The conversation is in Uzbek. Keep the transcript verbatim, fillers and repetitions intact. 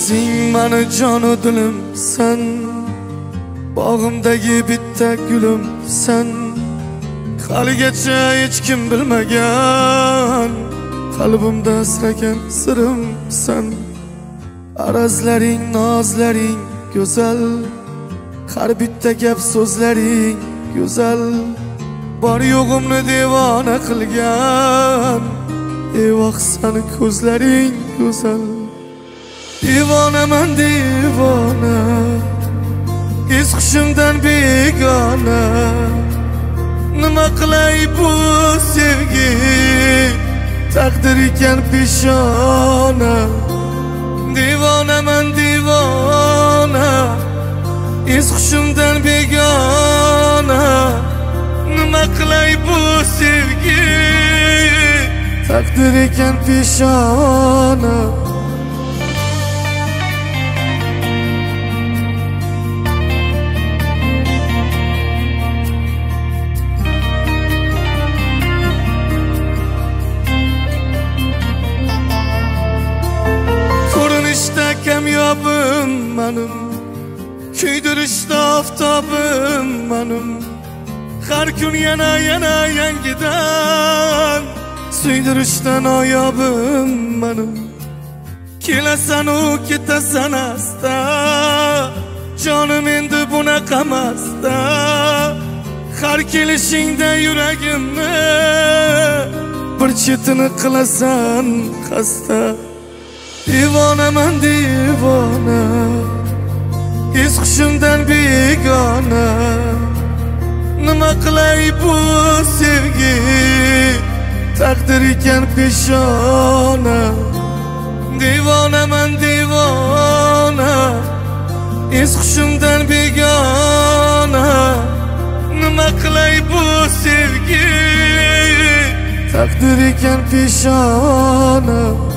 O'zing mani jonu dilimsan, bog'imdagi bitta gulimsan. Haligacha hech kim bilmagan qalbimda asragan sirimsan. Arazlaring, nozlaring go'zal, har bitta gap so'zlaring go'zal. Bor yo'g'imni devona qilgan, evoh sani ko'zlaring go'zal. Divonaman divona, iz hushimdan begona. Nima qilay bu sevgi, taqdir ekan peshona. Divonaman divona, iz hushimdan begona. Nima qilay bu sevgi, taqdir ekan peshona. Ko'rinishda kamyobim manim, kuydirishda oftobim manim. Har kun yana yana yangidan suydirishda noyobim manim. Kelasan u ketasan asta, jonim endi bunaqamasda. Har kelishingda yuragimni bir chetini qilasan xasta. Divonaman divona, iz hushimdan begona. Nima qilay bu sevgi, taqdir ekan peshona. Divonaman divona, iz hushimdan begona. Nima qilay bu sevgi, taqdir ekan peshona.